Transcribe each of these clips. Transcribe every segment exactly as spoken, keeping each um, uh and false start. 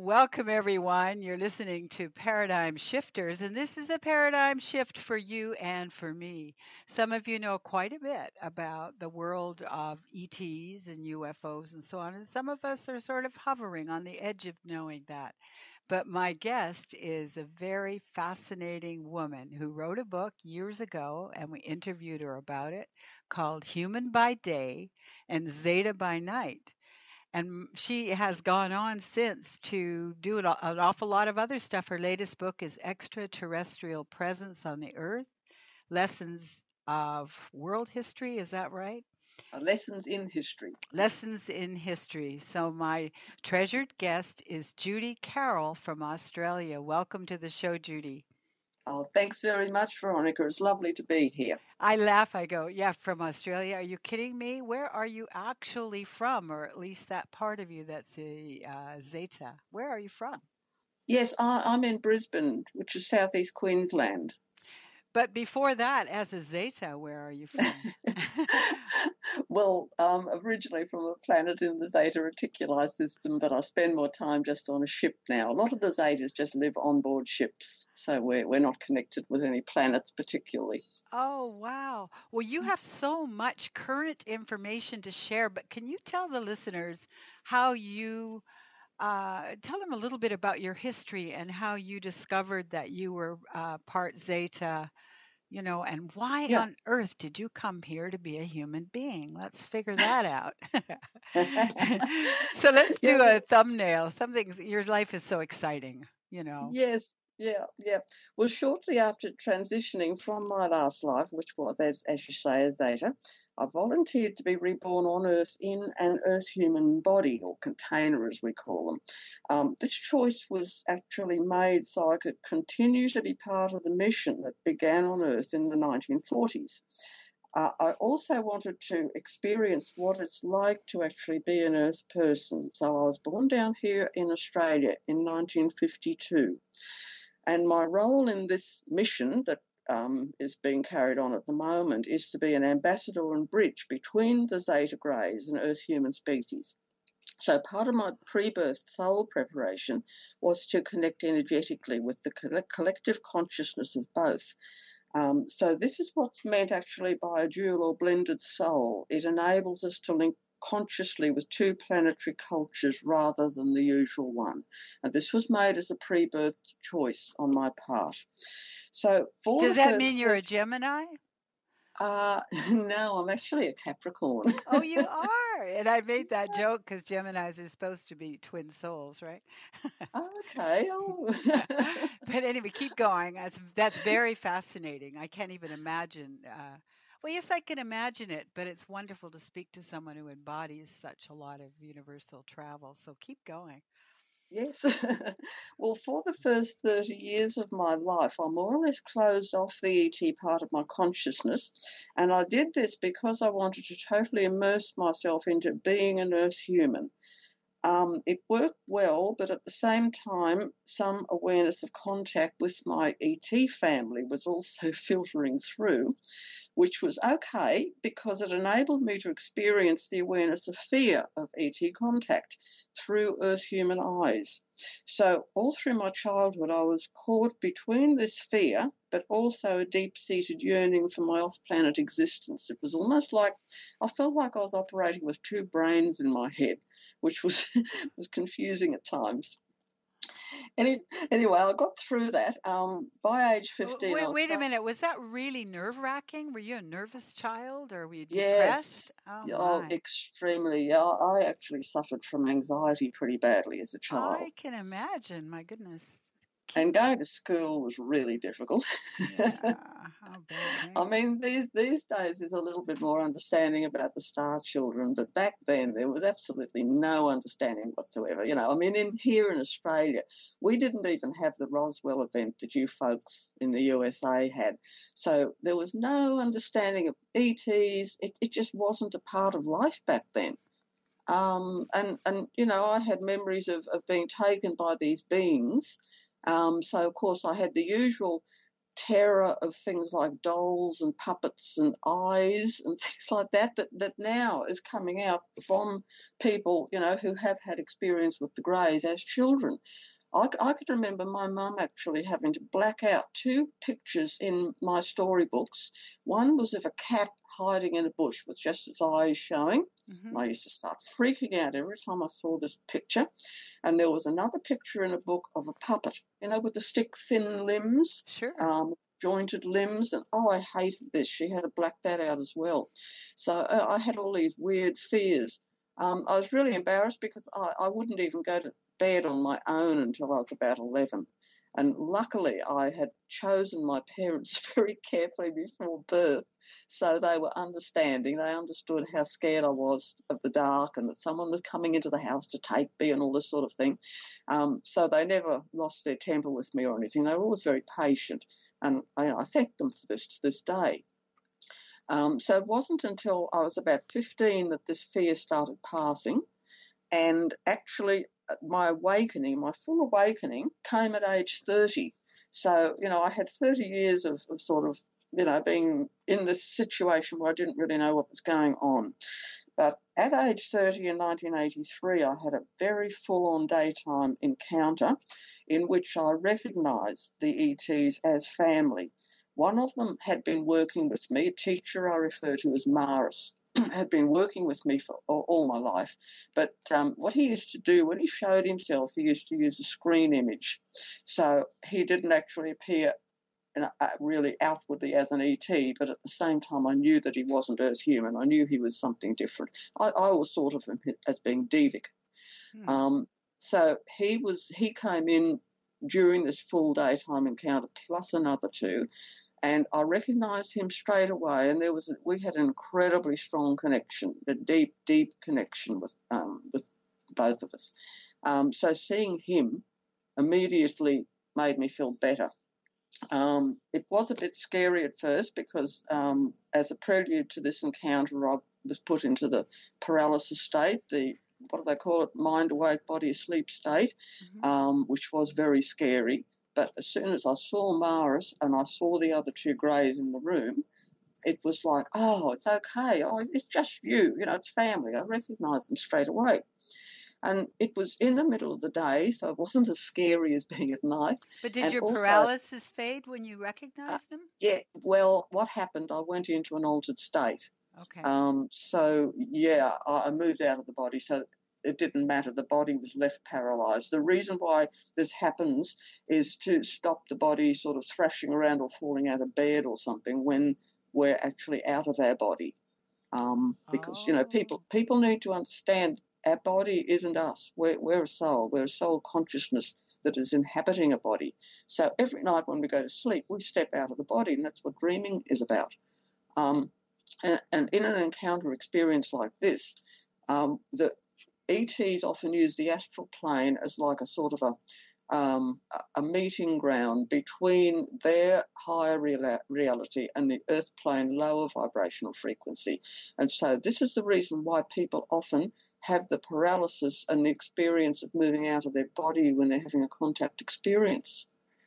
Welcome, everyone. You're listening to Paradigm Shifters, and this is a paradigm shift for you and for me. Some of you know quite a bit about the world of E Ts and U F Os and so on, and some of us are sort of hovering on the edge of knowing that. But my guest is a very fascinating woman who wrote a book years ago, and we interviewed her about it, called Human by Day and Zeta by Night. And she has gone on since to do an, an awful lot of other stuff. Her latest book is Extraterrestrial Presence on the Earth, Lessons of World History. Is that right? Uh, lessons in history. Yeah. Lessons in History. So, my treasured guest is Judy Carroll from Australia. Welcome to the show, Judy. Oh, thanks very much, Veronica. It's lovely to be here. I laugh. I go, yeah, from Australia. Are you kidding me? Where are you actually from? Or at least that part of you that's a uh, Zeta. Where are you from? Yes, I, I'm in Brisbane, which is southeast Queensland. But before that, as a Zeta, where are you from? Well, um, originally from a planet in the Zeta Reticuli system, but I spend more time just on a ship now. A lot of the Zetas just live on board ships, so we're, we're not connected with any planets particularly. Oh, wow. Well, you have so much current information to share, but can you tell the listeners how you uh, tell them a little bit about your history and how you discovered that you were uh, part Zeta, you know, and why Yeah. on earth did you come here to be a human being? Let's figure that out. So let's Yeah, do a thumbnail. Something, your life is so exciting, you know. yes, yeah, yeah. Well, shortly after transitioning from my last life, which was, as, as you say, a Zeta, I volunteered to be reborn on Earth in an Earth human body, or container as we call them. Um, this choice was actually made so I could continue to be part of the mission that began on Earth in the nineteen forties. Uh, I also wanted to experience what it's like to actually be an Earth person. So I was born down here in Australia in nineteen fifty-two. And my role in this mission that um, is being carried on at the moment is to be an ambassador and bridge between the Zeta Greys and Earth human species. So part of my pre-birth soul preparation was to connect energetically with the collective consciousness of both. Um, so this is what's meant actually by a dual or blended soul. It enables us to link consciously with two planetary cultures rather than the usual one. And this was made as a pre-birth choice on my part. So for Does the that first, mean you're a Gemini? uh, no, I'm actually a Capricorn. Oh, you are. And I made that joke because Geminis are supposed to be twin souls, right? Okay. Oh. But anyway, keep going. That's that's very fascinating. I can't even imagine. Uh, well, yes, I can imagine it, but it's wonderful to speak to someone who embodies such a lot of universal travel. So keep going. Yes. Well, for the first thirty years of my life, I more or less closed off the E T part of my consciousness. And I did this because I wanted to totally immerse myself into being an Earth human. Um, it worked well, but at the same time, some awareness of contact with my E T family was also filtering through, which was okay because it enabled me to experience the awareness of fear of E T contact through Earth human eyes. So, all through my childhood, I was caught between this fear, but also a deep seated yearning for my off planet existence. It was almost like I felt like I was operating with two brains in my head, which was, was confusing at times. Any, anyway, I got through that. Um, by age W- fifteen, I Wait, was wait a stuck. minute. Was that really nerve wracking? Were you a nervous child or were you depressed? Yes. Oh Yeah, oh, my. extremely. Yeah, I actually suffered from anxiety pretty badly as a child. I can imagine. My goodness. Keep. And going to school was really difficult. Yeah, I'll bet. I Hey. mean, these these days there's a little bit more understanding about the star children, but back then there was absolutely no understanding whatsoever. You know, I mean, in here in Australia, we didn't even have the Roswell event that you folks in the U S A had, so there was no understanding of E Ts. It it just wasn't a part of life back then. Um, and and you know, I had memories of of being taken by these beings. Um, so of course I had the usual terror of things like dolls and puppets and eyes and things like that, that, that now is coming out from people, you know, who have had experience with the greys as children. I, I could remember my mum actually having to black out two pictures in my storybooks. One was of a cat hiding in a bush with just its eyes showing. Mm-hmm. I used to start freaking out every time I saw this picture. And there was another picture in a book of a puppet, you know, with the stick thin limbs, Sure. um, jointed limbs. And, oh, I hated this. She had to black that out as well. So uh, I had all these weird fears. Um, I was really embarrassed because I, I wouldn't even go to bed on my own until I was about eleven. And luckily I had chosen my parents very carefully before birth, so they were understanding. They understood how scared I was of the dark and that someone was coming into the house to take me and all this sort of thing. Um, so they never lost their temper with me or anything. They were always very patient, and I, I thank them for this to this day. Um, so it wasn't until I was about fifteen that this fear started passing. And actually, my awakening, my full awakening, came at age thirty. So, you know, I had thirty years of, of sort of, you know, being in this situation where I didn't really know what was going on. But at age thirty in nineteen eighty-three, I had a very full-on daytime encounter in which I recognised the E Ts as family. One of them had been working with me, a teacher I refer to as Maris. Had been working with me for all, all my life. But um, what he used to do when he showed himself, he used to use a screen image. So he didn't actually appear in, uh, really outwardly as an E T, but at the same time I knew that he wasn't Earth human. I knew he was something different. I, I always thought of him as being Devic. Hmm. Um, so he was. He came in during this full daytime encounter, plus another two, and I recognised him straight away. And there was a, we had an incredibly strong connection, a deep, deep connection with um, with both of us. Um, so seeing him immediately made me feel better. Um, it was a bit scary at first because um, as a prelude to this encounter, I was put into the paralysis state, the what do they call it, mind awake, body asleep state, mm-hmm. um, which was very scary. But as soon as I saw Maris and I saw the other two greys in the room, it was like, oh, it's okay. Oh, it's just you. You know, it's family. I recognised them straight away. And it was in the middle of the day, so it wasn't as scary as being at night. But did and your also, paralysis fade when you recognized uh, them? Yeah, well, what happened, I went into an altered state. Okay. Um, so, yeah, I moved out of the body, so it didn't matter. The body was left paralysed. The reason why this happens is to stop the body sort of thrashing around or falling out of bed or something when we're actually out of our body. Um, because, oh. you know, people people need to understand our body isn't us. We're, we're a soul. We're a soul consciousness that is inhabiting a body. So every night when we go to sleep, we step out of the body, and that's what dreaming is about. Um, and, and in an encounter experience like this, um, the E Ts often use the astral plane as like a sort of a Um, a meeting ground between their higher real- reality and the earth plane lower vibrational frequency. And so this is the reason why people often have the paralysis and the experience of moving out of their body when they're having a contact experience.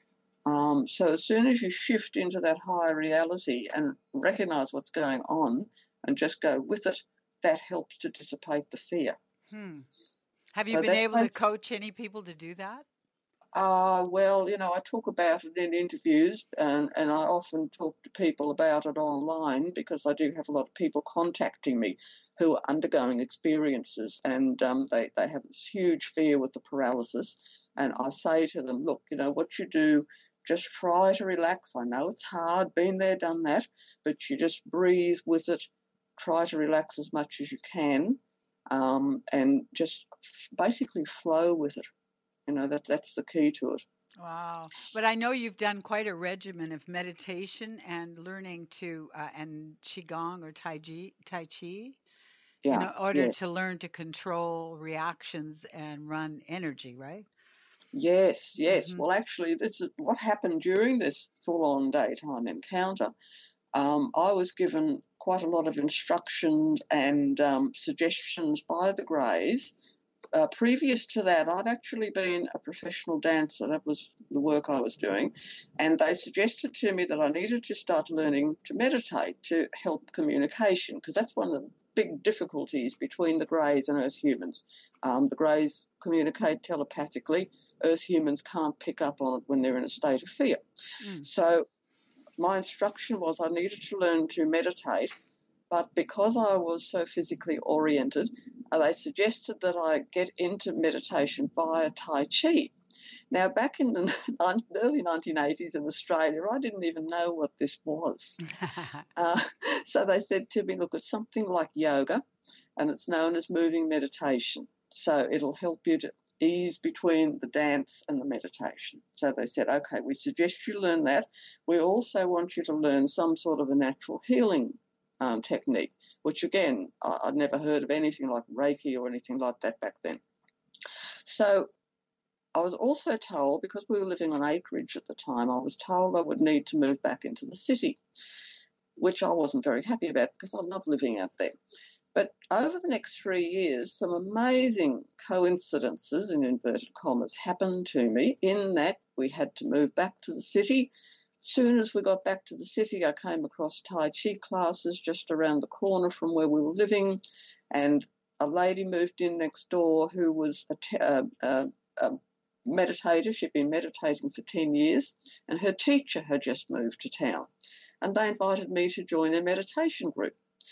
Um, so as soon as you shift into that higher reality and recognize what's going on and just go with it, that helps to dissipate the fear. Hmm. Have so you been able to coach any people to do that? Uh, well, you know, I talk about it in interviews, and, and I often talk to people about it online because I do have a lot of people contacting me who are undergoing experiences, and um, they, they have this huge fear with the paralysis. And I say to them, look, you know, what you do, just try to relax. I know it's hard, been there, done that, but you just breathe with it, try to relax as much as you can, um, and just basically flow with it. You know, that, that's the key to it. Wow. But I know you've done quite a regimen of meditation and learning to, uh, and Qigong or Tai Chi, tai Chi yeah, in order yes. to learn to control reactions and run energy, right? Yes, yes. Mm-hmm. Well, actually, this is what happened during this full-on daytime encounter. Um, I was given quite a lot of instructions and um, suggestions by the Greys uh, previous to that, I'd actually been a professional dancer. That was the work I was doing. And they suggested to me that I needed to start learning to meditate to help communication, because that's one of the big difficulties between the Greys and Earth humans. Um, the Greys communicate telepathically. Earth humans can't pick up on it when they're in a state of fear. Mm. So my instruction was I needed to learn to meditate, but because I was so physically oriented, uh, they suggested that I get into meditation via Tai Chi. Now, back in the early nineteen eighties in Australia, I didn't even know what this was. uh, so they said to me, look, it's something like yoga, and it's known as moving meditation. So it'll help you to ease between the dance and the meditation. So they said, okay, we suggest you learn that. We also want you to learn some sort of a natural healing um, technique, which again, I, I'd never heard of anything like Reiki or anything like that back then. So I was also told, because we were living on acreage at the time, I was told I would need to move back into the city, which I wasn't very happy about because I love living out there. But over the next three years, some amazing coincidences, in inverted commas, happened to me in that we had to move back to the city. Soon as we got back to the city, I came across Tai Chi classes just around the corner from where we were living, and a lady moved in next door who was a, te- uh, uh, a meditator. She'd been meditating for ten years, and her teacher had just moved to town, and they invited me to join their meditation group.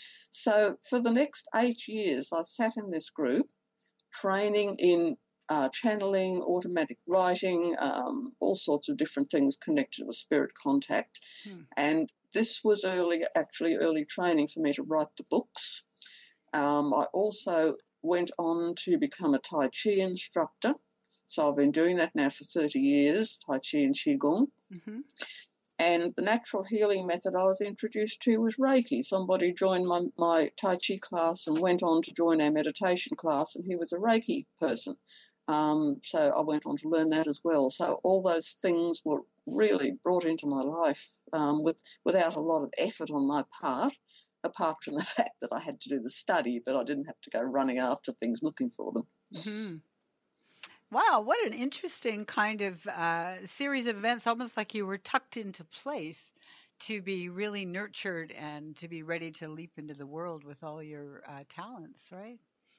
So for the next eight years, I sat in this group, training in uh, channeling, automatic writing, um, all sorts of different things connected with spirit contact. Hmm. And this was early, actually early training for me to write the books. Um, I also went on to become a Tai Chi instructor. So I've been doing that now for thirty years, Tai Chi and Qigong. Mm-hmm. And the natural healing method I was introduced to was Reiki. Somebody joined my, my Tai Chi class and went on to join our meditation class, and he was a Reiki person. Um, so I went on to learn that as well. So all those things were really brought into my life um, with without a lot of effort on my part, apart from the fact that I had to do the study, but I didn't have to go running after things looking for them. Mm-hmm. Wow, what an interesting kind of uh, series of events, almost like you were tucked into place to be really nurtured and to be ready to leap into the world with all your uh, talents, right?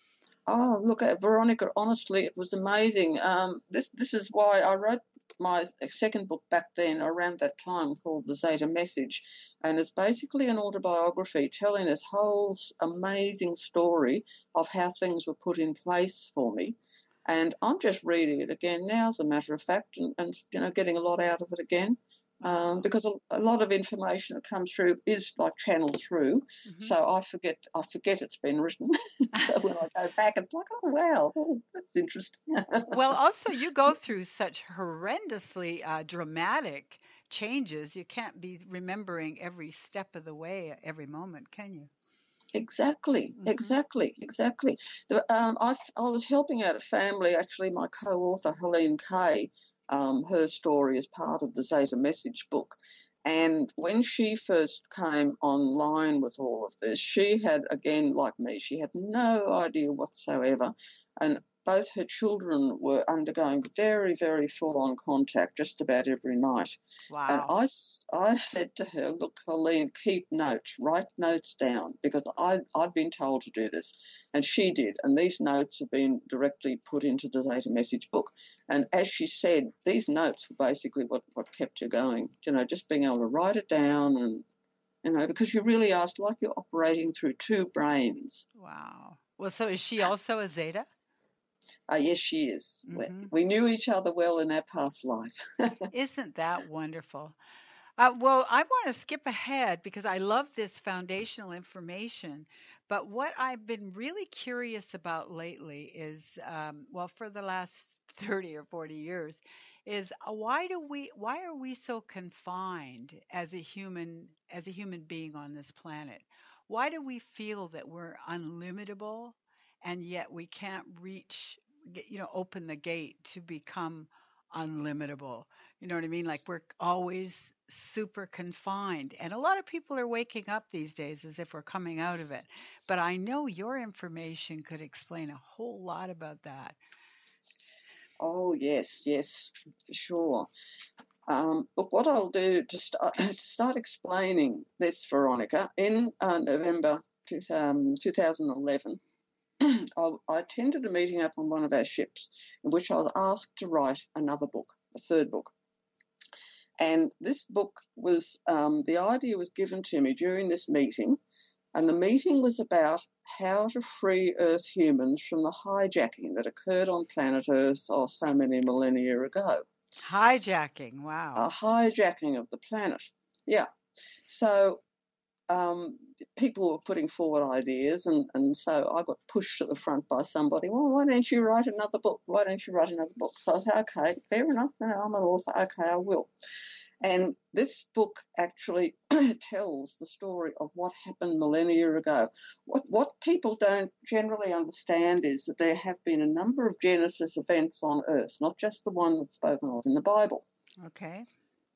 Oh, look at Veronica. Honestly, it was amazing. Um, this this is why I wrote my second book back then around that time called The Zeta Message, and it's basically an autobiography telling this whole amazing story of how things were put in place for me. And I'm just reading it again now, as a matter of fact, and, and you know, getting a lot out of it again. Um, because a, a lot of information that comes through is like channeled through, mm-hmm. so I forget I forget it's been written. So when I go back, it's like, oh wow, oh, that's interesting. Well, also you go through such horrendously uh, dramatic changes. You can't be remembering every step of the way, every moment, can you? Exactly, mm-hmm. exactly, exactly. The, um, I, I was helping out a family, actually, my co-author, Helene Kay, um, her story is part of the Zeta Message book. And when she first came online with all of this, she had, again, like me, she had no idea whatsoever. And both her children were undergoing very, very full-on contact just about every night. Wow. And I, I said to her, look, Helene, keep notes, write notes down, because I, I'd been told to do this. And she did. And these notes have been directly put into the Zeta Message book. And as she said, these notes were basically what, what kept her going, you know, just being able to write it down and, you know, because you really are like you're operating through two brains. Wow. Well, so is she also a Zeta? Uh, yes, she is. Mm-hmm. We knew each other well in our past life. Isn't that wonderful? Uh, well, I want to skip ahead because I love this foundational information. But what I've been really curious about lately is, um, well, for the last thirty or forty years, is uh, why do we, why are we so confined as a human, as a human being on this planet? Why do we feel that we're unlimitable, and yet we can't reach, you know, open the gate to become unlimitable. You know what I mean? Like we're always super confined. And a lot of people are waking up these days as if we're coming out of it. But I know your information could explain a whole lot about that. Oh, yes, yes, for sure. Um, look, what I'll do to start, to start explaining this, Veronica, in uh, November two thousand eleven, I, I attended a meeting up on one of our ships in which I was asked to write another book, a third book. And this book was, um, the idea was given to me during this meeting, and the meeting was about how to free Earth humans from the hijacking that occurred on planet Earth oh, so many millennia ago. Hijacking, wow. A hijacking of the planet. Yeah. So um, people were putting forward ideas, and, and so I got pushed to the front by somebody. Well, why don't you write another book? Why don't you write another book? So I said, okay, fair enough. You know, I'm an author. Okay, I will. And this book actually tells the story of what happened millennia ago. What what people don't generally understand is that there have been a number of Genesis events on Earth, not just the one that's spoken of in the Bible. Okay.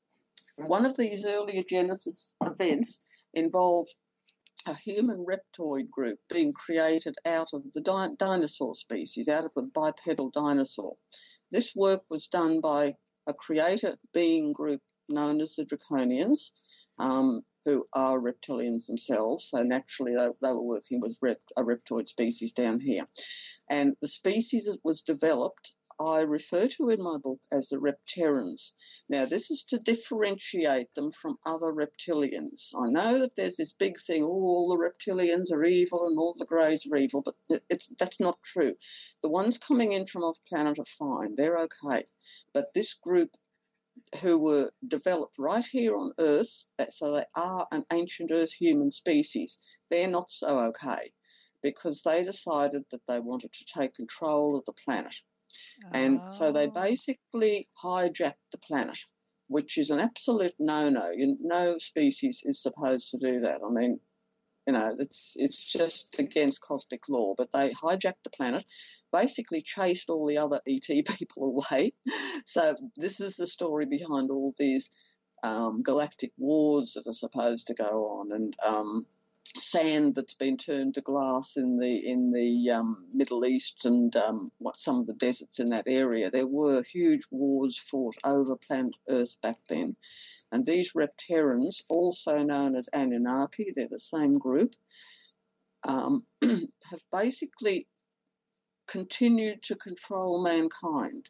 One of these earlier Genesis events involved a human reptoid group being created out of the di- dinosaur species, out of the bipedal dinosaur. This work was done by a creator being group known as the Draconians, um, who are reptilians themselves. So naturally, they, they were working with rep, a reptoid species down here. And the species that was developed, I refer to in my book as the Repterans. Now, this is to differentiate them from other reptilians. I know that there's this big thing, oh, all the reptilians are evil and all the greys are evil, but it's, that's not true. The ones coming in from off planet are fine. They're okay. But this group who were developed right here on Earth, so they are an ancient Earth human species, they're not so okay because they decided that they wanted to take control of the planet. And so they Oh. basically hijacked the planet, which is an absolute no-no. You, no species is supposed to do that. I mean, you know, it's it's just against cosmic law. But they hijacked the planet, basically chased all the other E T people away. So this is the story behind all these um, galactic wars that are supposed to go on, and um, sand that's been turned to glass in the in the um, Middle East and um, what some of the deserts in that area. There were huge wars fought over planet Earth back then. And these Repterans, also known as Anunnaki, they're the same group, um, have basically continued to control mankind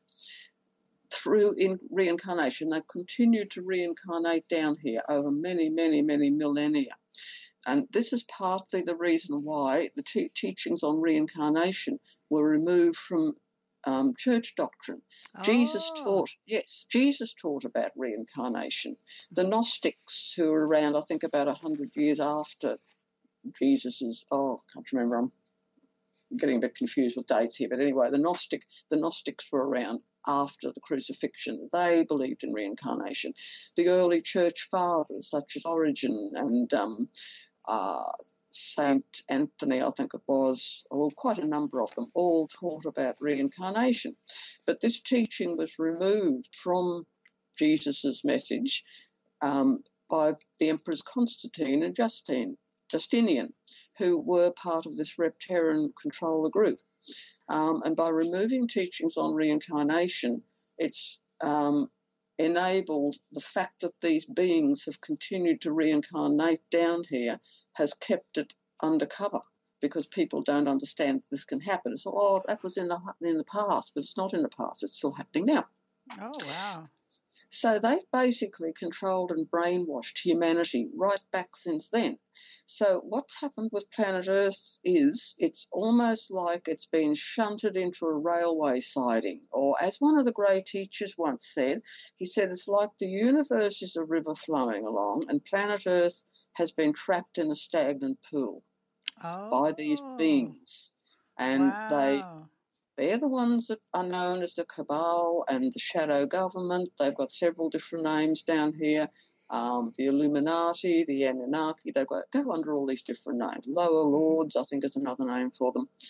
through in reincarnation. They've continued to reincarnate down here over many, many, many millennia. And this is partly the reason why the te- teachings on reincarnation were removed from um, church doctrine. Oh. Jesus taught, yes, Jesus taught about reincarnation. The Gnostics, who were around, I think, about one hundred years after Jesus's, oh, I can't remember, I'm getting a bit confused with dates here, but anyway, the Gnostic, the Gnostics were around after the crucifixion. They believed in reincarnation. The early church fathers, such as Origen and um, uh, Saint Anthony, I think it was, well, quite a number of them, all taught about reincarnation. But this teaching was removed from Jesus's message um, by the emperors Constantine and Justine, Justinian, who were part of this Repteran controller group. Um, and by removing teachings on reincarnation, it's um, enabled the fact that these beings have continued to reincarnate down here has kept it undercover because people don't understand that this can happen. It's, oh, that was in the, in the past, but it's not in the past. It's still happening now. Oh, wow. So they've basically controlled and brainwashed humanity right back since then. So what's happened with planet Earth is it's almost like it's been shunted into a railway siding, or as one of the great teachers once said, he said it's like the universe is a river flowing along and planet Earth has been trapped in a stagnant pool Oh. by these beings. And wow. they they're the ones that are known as the Cabal and the Shadow Government. They've got several different names down here. Um, the Illuminati, the Anunnaki, they've got go under all these different names. Lower Lords, I think, is another name for them.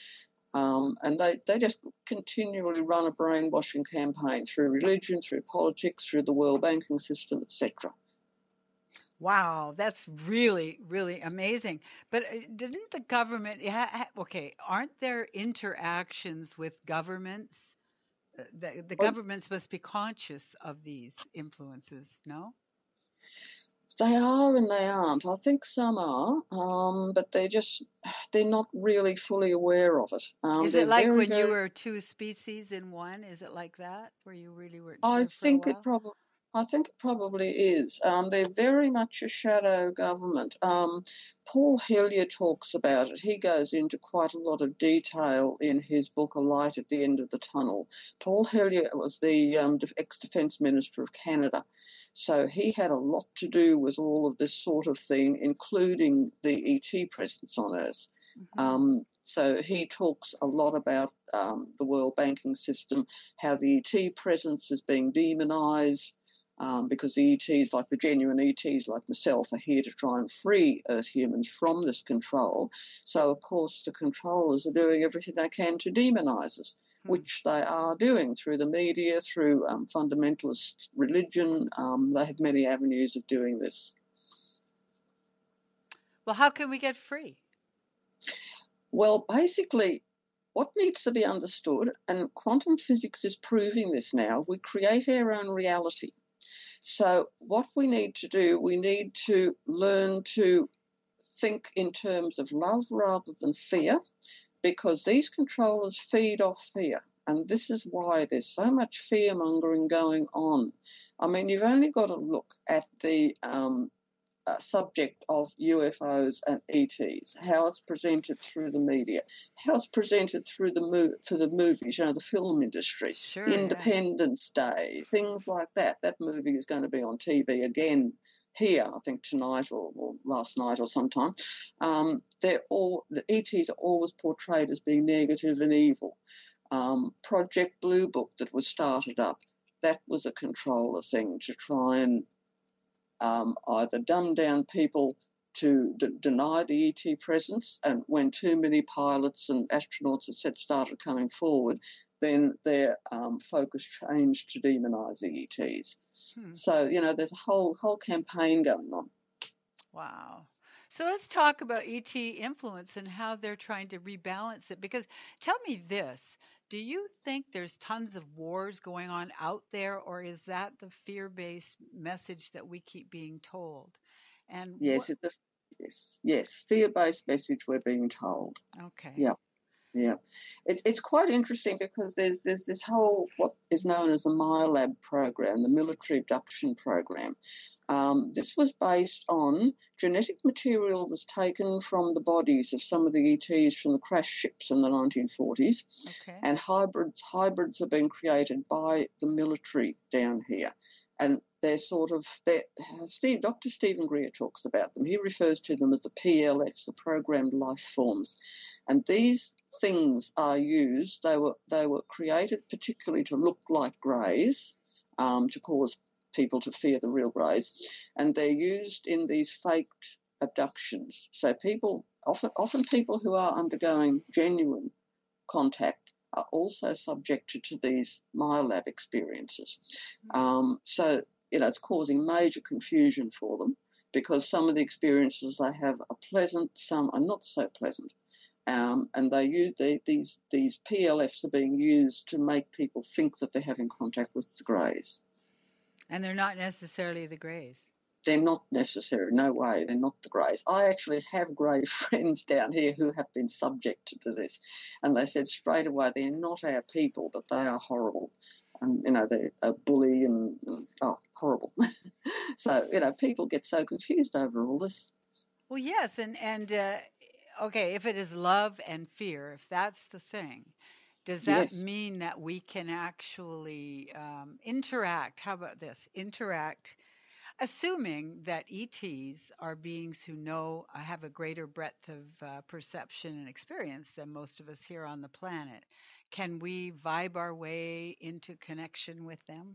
Um, and they, they just continually run a brainwashing campaign through religion, through politics, through the world banking system, et cetera. Wow, that's really, really amazing. But uh, didn't the government, ha, ha, okay, aren't there interactions with governments? Uh, The, the Well, governments must be conscious of these influences, no? they are and they aren't. I think some are, um, but they're just, they're not really fully aware of it. Um, Is it they're like very, when you very were two species in one? Is it like that, where you really weren't I sure for a think it while? probably. I think it probably is. Um, they're very much a shadow government. Um, Paul Hellyer talks about it. He goes into quite a lot of detail in his book, A Light at the End of the Tunnel. Paul Hellyer was the um, ex-Defence Minister of Canada. So he had a lot to do with all of this sort of thing, including the E T presence on Earth. Hmm. Um, so he talks a lot about um, the world banking system, how the E T presence is being demonised, um, because the E Ts, like the genuine E Ts like myself, are here to try and free Earth humans from this control. So, of course, the controllers are doing everything they can to demonise us, Hmm. which they are doing through the media, through um, fundamentalist religion. Um, they have many avenues of doing this. Well, how can we get free? Well, basically, what needs to be understood, and quantum physics is proving this now, we create our own reality. So, what we need to do, we need to learn to think in terms of love rather than fear, because these controllers feed off fear. And this is why there's so much fear mongering going on. I mean, you've only got to look at the um, uh, subject of U F Os and E Ts, how it's presented through the media, how it's presented through the mo- for the movies, you know, the film industry, Sure, yeah. Independence Day, things like that. That movie is going to be on T V again here, I think tonight or, or last night or sometime. Um, they're all the E Ts are always portrayed as being negative and evil. Um, Project Blue Book that was started up, that was a controller thing to try and um, either dumb down people to d- deny the E T presence, and when too many pilots and astronauts, et cetera, started coming forward, then their um, focus changed to demonise the E Ts. Hmm. So, you know, there's a whole whole campaign going on. Wow. So let's talk about E T influence and how they're trying to rebalance it. Because tell me this, do you think there's tons of wars going on out there, or is that the fear based message that we keep being told? And what, Yes, it's a yes, yes, fear-based message we're being told. okay. Yeah. Yeah, it, it's quite interesting because there's there's this whole what is known as the MILAB program, the military abduction program. Um, this was based on genetic material was taken from the bodies of some of the E Ts from the crash ships in the nineteen forties, Okay. and hybrids hybrids have been created by the military down here, and they're sort of they're, Steve, Doctor Stephen Greer talks about them. He refers to them as the P L Fs, the programmed life forms, and these things are used. They were they were created particularly to look like greys, um, to cause people to fear the real greys, and they're used in these faked abductions. So people often often people who are undergoing genuine contact are also subjected to these MILAB experiences. Um, so you know it's causing major confusion for them because some of the experiences they have are pleasant, some are not so pleasant. Um, and they use they, these these P L Fs are being used to make people think that they're having contact with the greys. And they're not necessarily the grays. They're not necessary, no way. They're not the greys. I actually have grey friends down here who have been subjected to this, and they said straight away they're not our people, but they are horrible. And you know they're a bully and, and oh horrible. So you know people get so confused over all this. Well, yes, and and uh, okay, if it is love and fear, if that's the thing, does that Yes. mean that we can actually um, interact? How about this? Interact, assuming that E Ts are beings who know, uh, have a greater breadth of uh, perception and experience than most of us here on the planet. Can we vibe our way into connection with them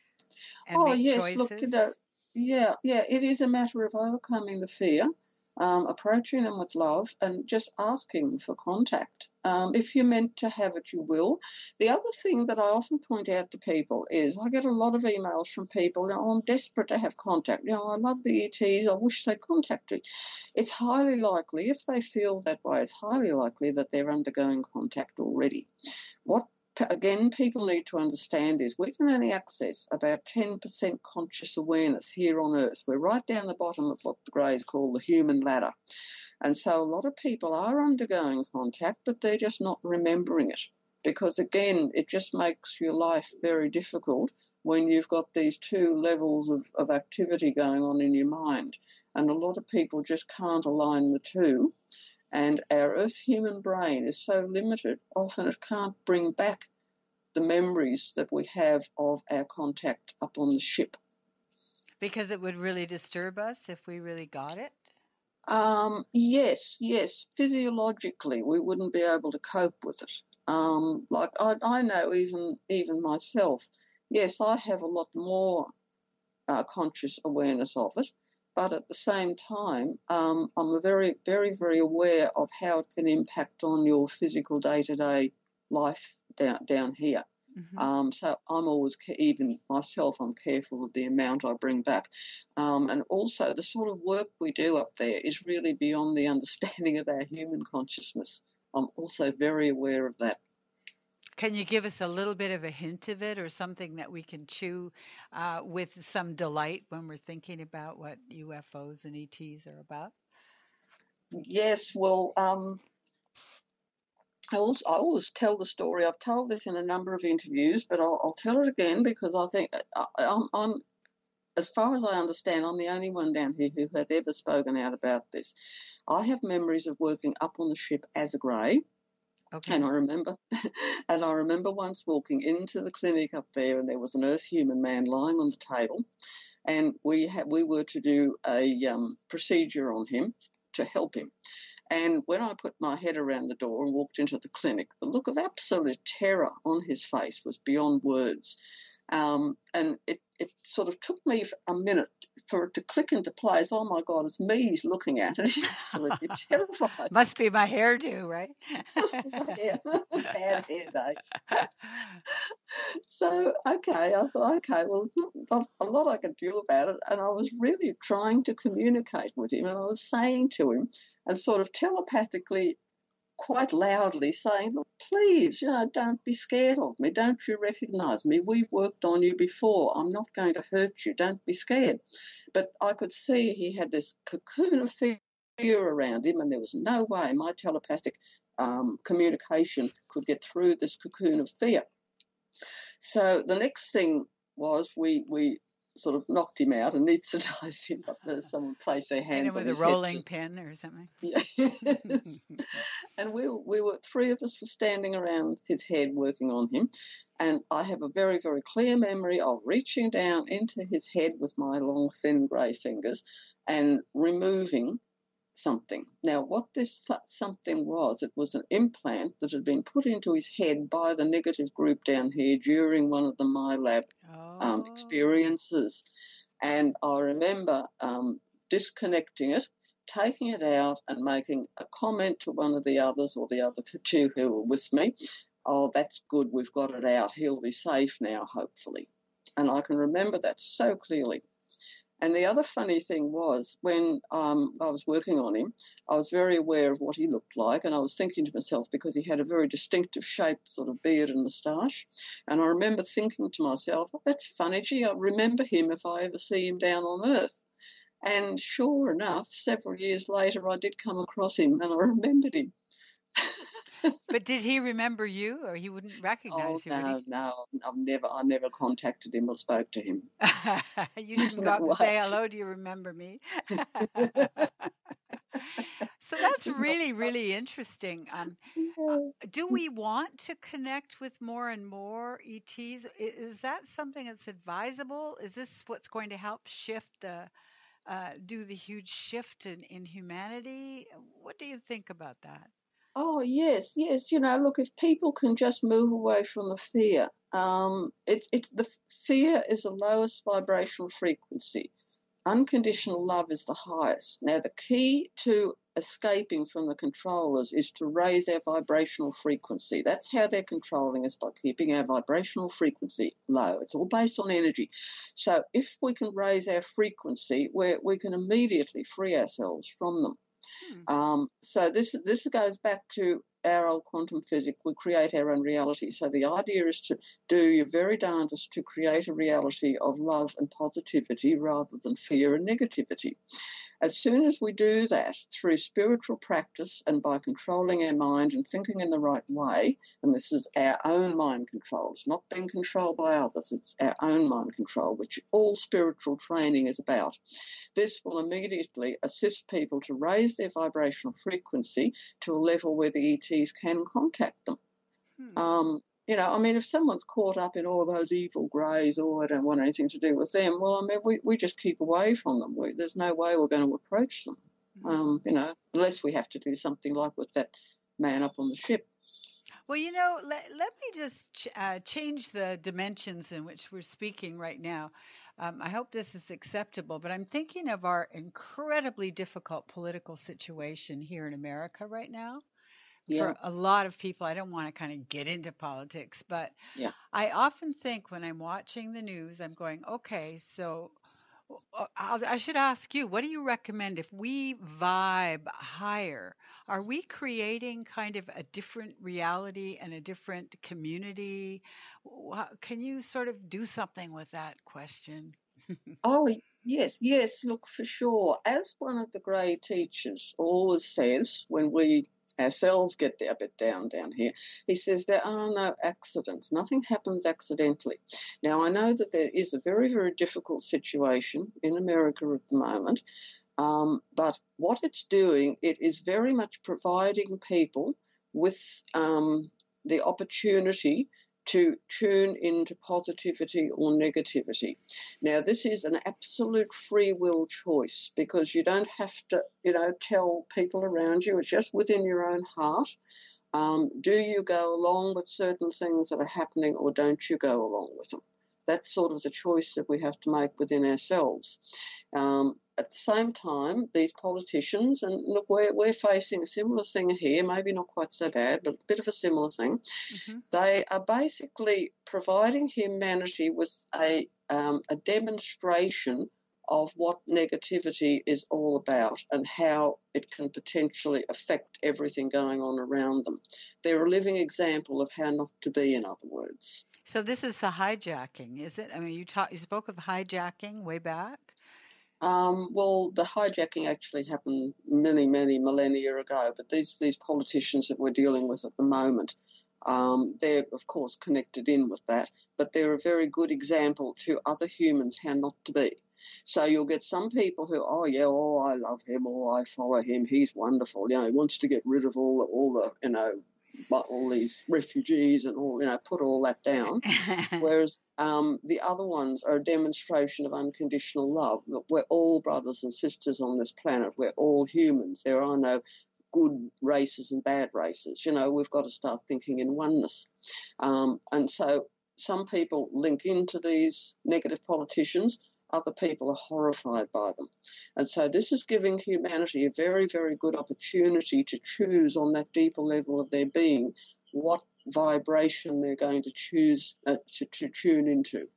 and Oh, make yes, look, you choices? know, yeah, yeah, it is a matter of overcoming the fear, um, approaching them with love, and just asking for contact. Um, if you're meant to have it, you will. The other thing that I often point out to people is I get a lot of emails from people, you know, I'm desperate to have contact. You know, I love the E Ts. I wish they'd contact me. It's highly likely, if they feel that way, it's highly likely that they're undergoing contact already. What Again, people need to understand is we can only access about ten percent conscious awareness here on Earth. We're right down the bottom of what the Greys call the human ladder. And so a lot of people are undergoing contact, but they're just not remembering it. Because, again, it just makes your life very difficult when you've got these two levels of, of activity going on in your mind. And a lot of people just can't align the two. And our Earth human brain is so limited, often it can't bring back the memories that we have of our contact up on the ship. Because it would really disturb us if we really got it? Um, yes, yes. Physiologically, we wouldn't be able to cope with it. Um, like I, I know even even myself, yes, I have a lot more uh, conscious awareness of it, but at the same time, um, I'm a very, very, very aware of how it can impact on your physical day-to-day life down down here. Mm-hmm. Um, so I'm always, even myself, I'm careful of the amount I bring back. Um, and also the sort of work we do up there is really beyond the understanding of our human consciousness. I'm also very aware of that. Can you give us a little bit of a hint of it or something that we can chew uh, with some delight when we're thinking about what U F Os and E Ts are about? Yes, well, um, I always, I always tell the story. I've told this in a number of interviews, but I'll, I'll tell it again because I think, I, I'm, I'm, as far as I understand, I'm the only one down here who has ever spoken out about this. I have memories of working up on the ship as a grey. Okay. And I remember, and I remember once walking into the clinic up there, and there was an Earth human man lying on the table, and we had we were to do a um, procedure on him to help him. And when I put my head around the door and walked into the clinic, the look of absolute terror on his face was beyond words. Um, and it, it sort of took me a minute for it to click into place. Oh, my God, it's me he's looking at. And he's absolutely terrified. Must be my hairdo, right? Yeah, bad hair day. So, okay, I thought, okay, well, there's not a lot I could do about it. And I was really trying to communicate with him. And I was saying to him and sort of telepathically, quite loudly saying, look, please, you know, don't be scared of me. Don't you recognise me? We've worked on you before. I'm not going to hurt you. Don't be scared. But I could see he had this cocoon of fear around him, and there was no way my telepathic um, communication could get through this cocoon of fear. So the next thing was we we sort of knocked him out, anaesthetised him. Someone placed their hands on his head. With a rolling pin or something. Yeah. And we we were three of us were standing around his head working on him, and I have a very very clear memory of reaching down into his head with my long thin grey fingers and removing something. Now, what this something was, it was an implant that had been put into his head by the negative group down here during one of the MyLab oh. um, experiences. And I remember um, disconnecting it, taking it out and making a comment to one of the others or the other two who were with me. Oh, that's good, we've got it out. He'll be safe now, hopefully. And I can remember that so clearly. And the other funny thing was when um, I was working on him, I was very aware of what he looked like, and I was thinking to myself, because he had a very distinctive shape, sort of beard and moustache, and I remember thinking to myself, oh, that's funny, gee, I remember him if I ever see him down on Earth. And sure enough, several years later, I did come across him, and I remembered him. But did he remember you, or he wouldn't recognize oh, you? No, no, I've never, I never contacted him or spoke to him. You didn't go up and say, hello, do you remember me? So that's really, really interesting. Um, yeah. Do we want to connect with more and more E Ts? Is that something that's advisable? Is this what's going to help shift the, uh, do the huge shift in, in humanity? What do you think about that? Oh, yes, yes. You know, look, if people can just move away from the fear, um, it's it's the fear is the lowest vibrational frequency. Unconditional love is the highest. Now, the key to escaping from the controllers is to raise our vibrational frequency. That's how they're controlling us, by keeping our vibrational frequency low. It's all based on energy. So if we can raise our frequency, we we can immediately free ourselves from them. Hmm. Um, so this this goes back to our old quantum physics. We create our own reality. So the idea is to do your very darndest to create a reality of love and positivity rather than fear and negativity. As soon as we do that through spiritual practice and by controlling our mind and thinking in the right way, and this is our own mind control, it's not being controlled by others, it's our own mind control, which all spiritual training is about. This will immediately assist people to raise their vibrational frequency to a level where the E Ts can contact them. Hmm. Um, you know, I mean, if someone's caught up in all those evil greys, oh, I don't want anything to do with them, well, I mean, we, we just keep away from them. We, there's no way we're going to approach them, Hmm. um, you know, unless we have to do something like with that man up on the ship. Well, you know, let, let me just ch- uh, change the dimensions in which we're speaking right now. Um, I hope this is acceptable, but I'm thinking of our incredibly difficult political situation here in America right now. Yeah, For a lot of people, I don't want to kind of get into politics, but yeah. I often think when I'm watching the news, I'm going, okay, so uh, I'll, I should ask you, what do you recommend if we vibe higher? Are we creating kind of a different reality and a different community? Wha- Can you sort of do something with that question? Oh, yes, yes, look, for sure. As one of the grey teachers always says when we ourselves get a bit down down here, he says there are no accidents. Nothing happens accidentally. Now, I know that there is a very, very difficult situation in America at the moment, um, but what it's doing, it is very much providing people with um, the opportunity to tune into positivity or negativity. Now, this is an absolute free will choice because you don't have to, you know, tell people around you. It's just within your own heart. Um, do you go along with certain things that are happening or don't you go along with them? That's sort of the choice that we have to make within ourselves. Um, at the same time, these politicians, and look, we're, we're facing a similar thing here, maybe not quite so bad, but a bit of a similar thing. Hmm. They are basically providing humanity with a, um, a demonstration of what negativity is all about and how it can potentially affect everything going on around them. They're a living example of how not to be, in other words. So this is the hijacking, is it? I mean, you talk, you spoke of hijacking way back. Um, well, the hijacking actually happened many, many millennia ago, but these, these politicians that we're dealing with at the moment, um, they're, of course, connected in with that, but they're a very good example to other humans how not to be. So you'll get some people who, oh, yeah, oh, I love him, or I follow him, he's wonderful, you know, he wants to get rid of all the, all the you know, all these refugees and all, you know, put all that down. Whereas um, the other ones are a demonstration of unconditional love. We're all brothers and sisters on this planet. We're all humans. There are no good races and bad races. You know, we've got to start thinking in oneness. Um, and so some people link into these negative politicians. Other people are horrified by them. And so this is giving humanity a very, very good opportunity to choose on that deeper level of their being what vibration they're going to choose uh, to, to tune into.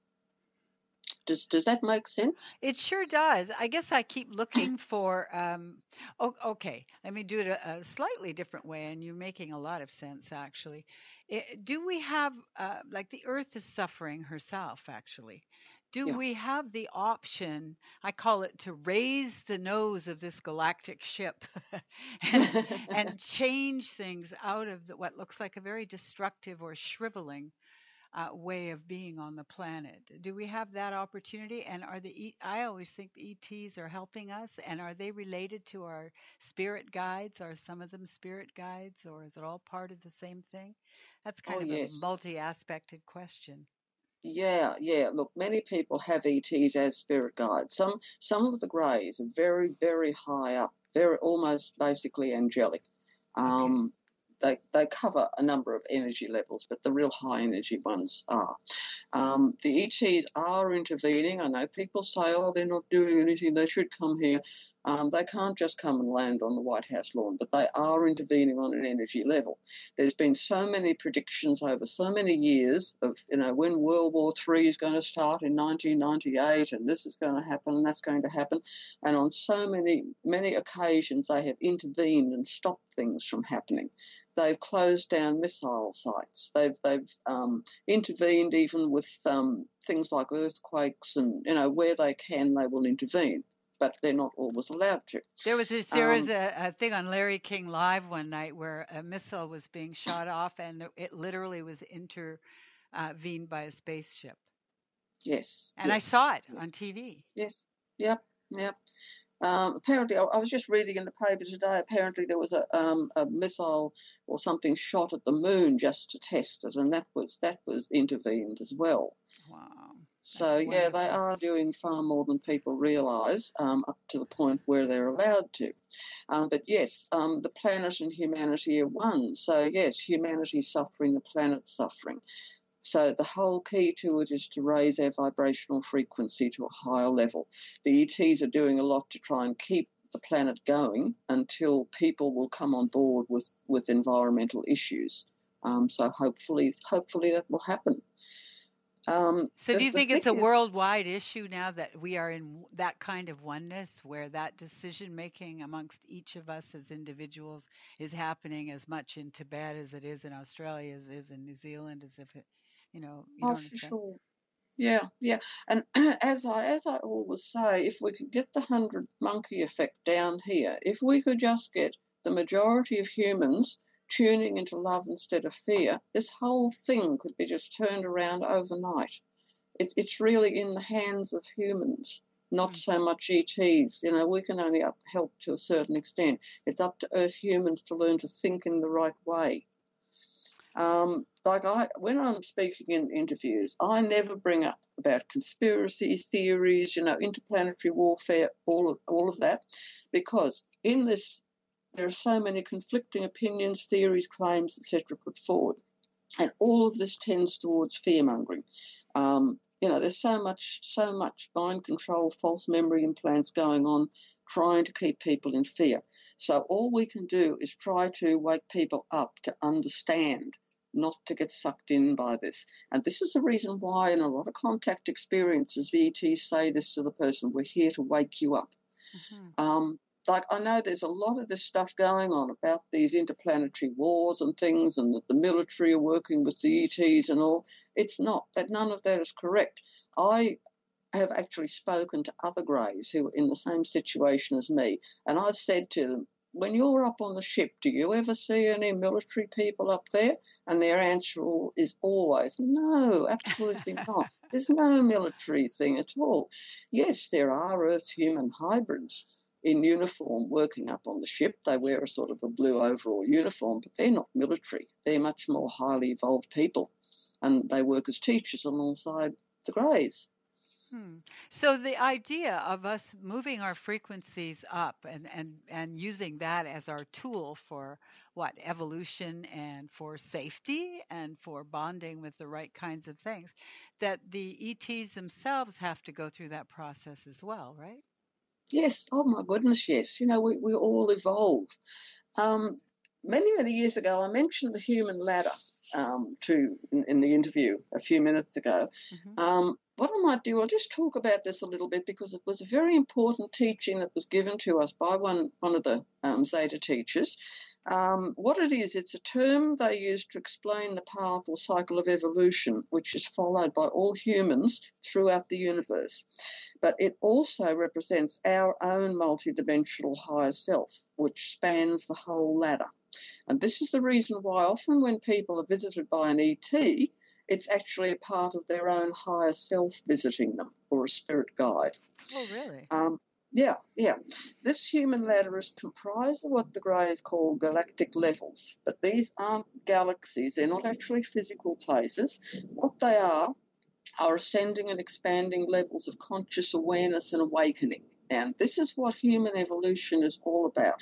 Does does that make sense? It sure does. I guess I keep looking for. Um, oh, okay, let me do it a, a slightly different way, and you're making a lot of sense, actually. It, do we have, uh, like, the Earth is suffering herself, actually? Do Yeah. we have the option? I call it to raise the nose of this galactic ship, and and change things out of the, what looks like a very destructive or shriveling uh, way of being on the planet. Do we have that opportunity? And are the e- I always think the E Ts are helping us, and are they related to our spirit guides? Are some of them spirit guides, or is it all part of the same thing? That's Oh kind of a yes. multi-aspected question. Yeah, yeah. Look, many people have E Ts as spirit guides. Some some of the greys are very, very high up. They're almost basically angelic. Okay. Um, they they cover a number of energy levels, but the real high energy ones are. Um, the E Ts are intervening. I know people say, oh, they're not doing anything. They should come here. Um, they can't just come and land on the White House lawn, but they are intervening on an energy level. There's been so many predictions over so many years of, you know, when World War Three is going to start in nineteen ninety-eight, and this is going to happen, and that's going to happen. And on so many, many occasions, they have intervened and stopped things from happening. They've closed down missile sites. They've they've um, intervened even with um, things like earthquakes, and you know where they can, they will intervene, but they're not always allowed to. There was a, there was Um, a, a thing on Larry King Live one night where a missile was being shot off, and it literally was intervened by a spaceship. yes, And I yes, saw it on yes, T V. yes, yep, yep. Um, apparently, I, I was just reading in the paper today. Apparently, there was a, um, a missile or something shot at the moon just to test it, and that was that was intervened as well. Wow. So yeah, they are doing far more than people realise, um, up to the point where they're allowed to. Um, but yes, um, the planet and humanity are one. So yes, humanity's suffering, the planet's suffering. So the whole key to it is to raise our vibrational frequency to a higher level. The E Ts are doing a lot to try and keep the planet going until people will come on board with, with environmental issues. Um, so hopefully, hopefully that will happen. Um, So the, do you the think thing it's a is, worldwide issue now that we are in that kind of oneness where that decision making amongst each of us as individuals is happening as much in Tibet as it is in Australia, as it is in New Zealand, as if it, you know, you know oh, what I'm for saying? sure. Yeah, yeah. And as I as I always say, if we could get the hundred monkey effect down here, if we could just get the majority of humans tuning into love instead of fear, this whole thing could be just turned around overnight. It, it's really in the hands of humans, not Hmm. so much E Ts. You know, we can only up, help to a certain extent. It's up to Earth humans to learn to think in the right way. Um, like I, when I'm speaking in interviews, I never bring up about conspiracy theories, you know, interplanetary warfare, all of all of that, because in this there are so many conflicting opinions, theories, claims, et cetera put forward, and all of this tends towards fear mongering. Um, you know, there's so much, so much mind control, false memory implants going on, trying to keep people in fear. So all we can do is try to wake people up to understand, not to get sucked in by this. And this is the reason why in a lot of contact experiences, the E Ts say this to the person, we're here to wake you up. Mm-hmm. Um, like I know there's a lot of this stuff going on about these interplanetary wars and things, and that the military are working with the E Ts and all. It's not. That none of that is correct. I have actually spoken to other Greys who are in the same situation as me, and I've said to them, when you're up on the ship, do you ever see any military people up there? And their answer is always, no, absolutely not. There's no military thing at all. Yes, there are Earth-human hybrids in uniform working up on the ship. They wear a sort of a blue overall uniform, but they're not military. They're much more highly evolved people, and they work as teachers alongside the Greys. Hmm. So the idea of us moving our frequencies up and, and, and using that as our tool for what evolution and for safety and for bonding with the right kinds of things, that the E Ts themselves have to go through that process as well, right? Yes, oh my goodness, yes. You know, we, we all evolve. Um, many, many years ago, I mentioned the human ladder um, to in, in the interview a few minutes ago. Mm-hmm. Um, what I might do, I'll just talk about this a little bit because it was a very important teaching that was given to us by one, one of the um, Zeta teachers. Um, what it is, it's a term they use to explain the path or cycle of evolution, which is followed by all humans throughout the universe. But it also represents our own multidimensional higher self, which spans the whole ladder. And this is the reason why often when people are visited by an E T, it's actually a part of their own higher self visiting them, or a spirit guide. Oh, really? Um, yeah, yeah. This human ladder is comprised of what the Greys call galactic levels, but these aren't galaxies. They're not actually physical places. What they are are ascending and expanding levels of conscious awareness and awakening. And this is what human evolution is all about.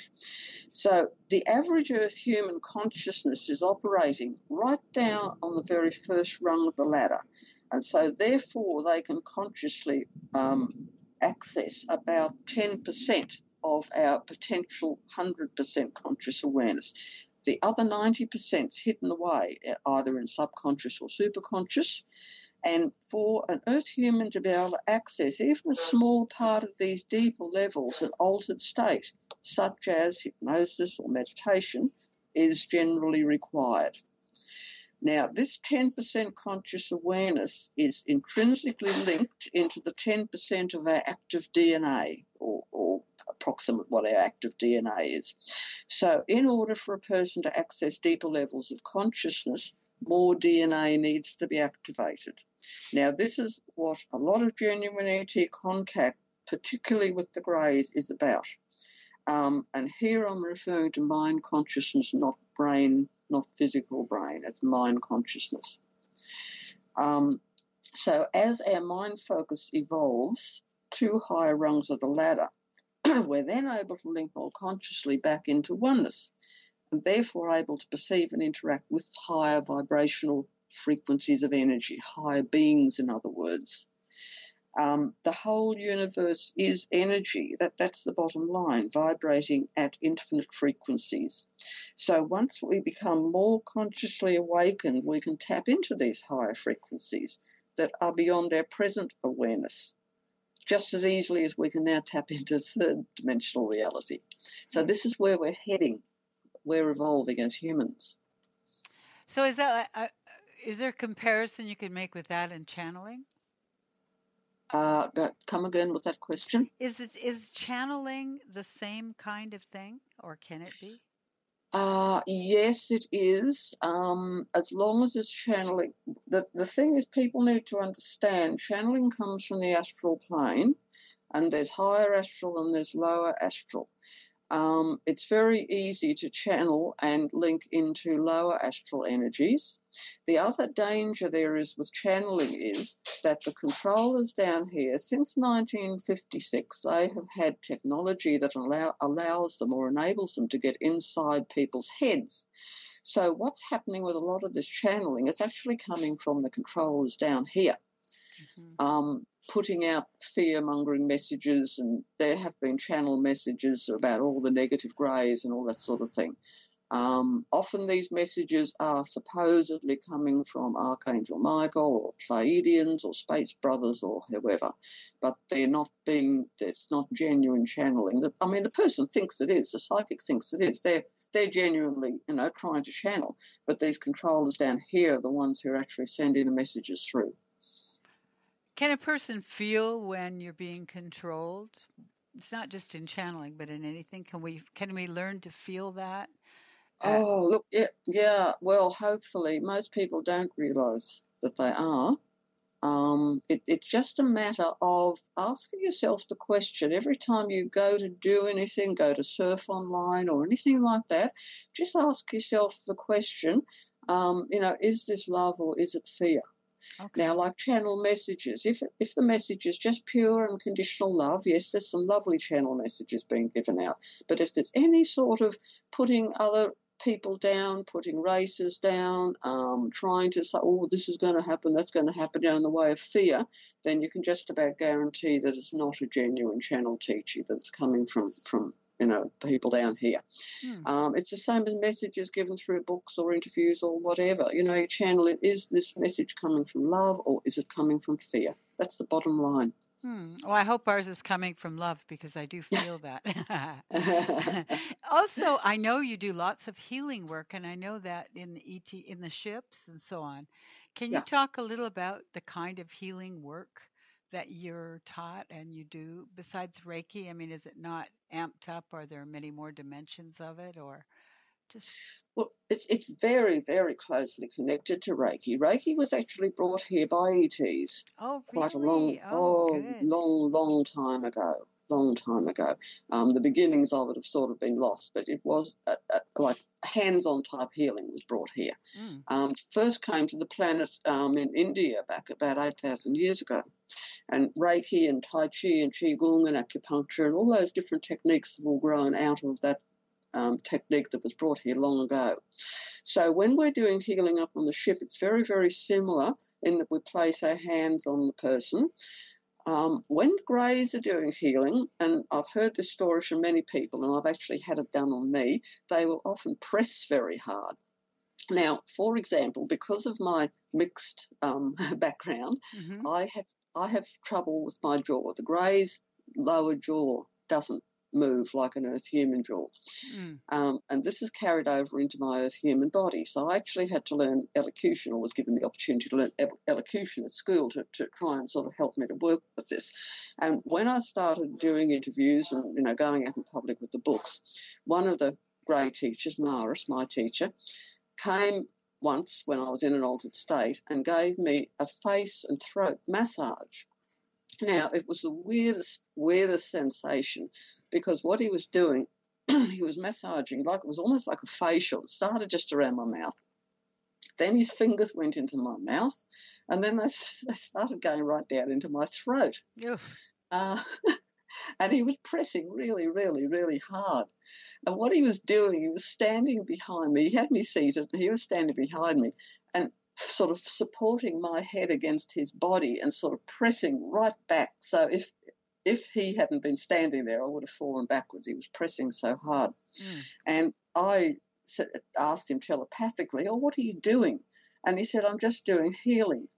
So the average Earth human consciousness is operating right down on the very first rung of the ladder. And so therefore they can consciously um, access about ten percent of our potential one hundred percent conscious awareness. The other ninety percent is hidden away, either in subconscious or superconscious. And for an earth human to be able to access even a small part of these deeper levels, an altered state, such as hypnosis or meditation, is generally required. Now, this ten percent conscious awareness is intrinsically linked into the ten percent of our active D N A, or, or approximate what our active D N A is. So in order for a person to access deeper levels of consciousness, more D N A needs to be activated. Now, this is what a lot of genuine E T contact, particularly with the Greys, is about. Um, and here I'm referring to mind consciousness, not brain, not physical brain. It's mind consciousness. Um, so as our mind focus evolves to higher rungs of the ladder, we're then able to link more consciously back into oneness, and therefore able to perceive and interact with higher vibrational frequencies of energy, higher beings, in other words. Um, the whole universe is energy. That, that's the bottom line, vibrating at infinite frequencies. So once we become more consciously awakened, we can tap into these higher frequencies that are beyond our present awareness, just as easily as we can now tap into third dimensional reality. So this is where we're heading. We're evolving as humans. So is that uh, is there a comparison you can make with that and channeling? Uh, but come again with that question. Is it is channeling the same kind of thing, or can it be? Uh, yes, it is. Um, as long as it's channeling. The, the thing is, people need to understand channeling comes from the astral plane, and there's higher astral and there's lower astral. Um, it's very easy to channel and link into lower astral energies. The other danger there is with channeling is that the controllers down here, since nineteen fifty-six, they have had technology that allow, allows them or enables them to get inside people's heads. So what's happening with a lot of this channeling, it's actually coming from the controllers down here. Mm-hmm. Um, putting out fear-mongering messages, and there have been channel messages about all the negative greys and all that sort of thing. Um, often these messages are supposedly coming from Archangel Michael or Pleiadians or Space Brothers or whoever, but they're not being, it's not genuine channeling. I mean, the person thinks it is, the psychic thinks it is. They're, they're genuinely, you know, trying to channel, but these controllers down here are the ones who are actually sending the messages through. Can a person feel when you're being controlled? It's not just in channeling, but in anything. Can we can we learn to feel that? Uh, oh, look, yeah, yeah. Well, hopefully, most people don't realise that they are. Um, it, it's just a matter of asking yourself the question every time you go to do anything, go to surf online or anything like that. Just ask yourself the question, um, you know, is this love or is it fear? Okay. Now, like channel messages, if if the message is just pure and conditional love, yes, there's some lovely channel messages being given out. But if there's any sort of putting other people down, putting races down, um, trying to say, oh, this is going to happen, that's going to happen down the way of fear, then you can just about guarantee that it's not a genuine channel teaching, that it's coming from, from you know, people down here. Hmm. Um, it's the same as messages given through books or interviews or whatever. You know, you channel it, is this message coming from love or is it coming from fear? That's the bottom line. Hmm. Well, I hope ours is coming from love because I do feel that. Also, I know you do lots of healing work, and I know that in the E T, in the ships and so on. Can you yeah. talk a little about the kind of healing work that you're taught and you do besides Reiki? I mean, is it not amped up? Are there many more dimensions of it, or just? Well, it's it's very, very closely connected to Reiki. Reiki was actually brought here by E Ts. Oh, quite really? a long, oh, oh, long, long time ago. Long time ago. Um, the beginnings of it have sort of been lost, but it was a, a, like hands-on type healing was brought here. Mm. Um, first came to the planet um, in India back about eight thousand years ago. And Reiki and Tai Chi and Qigong and acupuncture and all those different techniques have all grown out of that um, technique that was brought here long ago. So when we're doing healing up on the ship, it's very, very similar in that we place our hands on the person. Um, when the greys are doing healing, and I've heard this story from many people, and I've actually had it done on me, they will often press very hard. Now, for example, because of my mixed um, background, Mm-hmm. I have I have trouble with my jaw. The greys' lower jaw doesn't move like an Earth human jaw. Mm. Um, and this is carried over into my Earth human body. So I actually had to learn elocution, or was given the opportunity to learn elocution at school to, to try and sort of help me to work with this. And when I started doing interviews and, you know, going out in public with the books, one of the grey teachers, Maris, my teacher, came once when I was in an altered state and gave me a face and throat massage. Now, it was the weirdest, weirdest sensation, because what he was doing, he was massaging like it was almost like a facial. It started just around my mouth. Then his fingers went into my mouth, and then they, they started going right down into my throat. Uh, and he was pressing really, really, really hard. And what he was doing, he was standing behind me. He had me seated, and he was standing behind me and sort of supporting my head against his body and sort of pressing right back. So if if he hadn't been standing there, I would have fallen backwards. He was pressing so hard. Mm. And I asked him telepathically, oh, what are you doing? And he said, I'm just doing healing.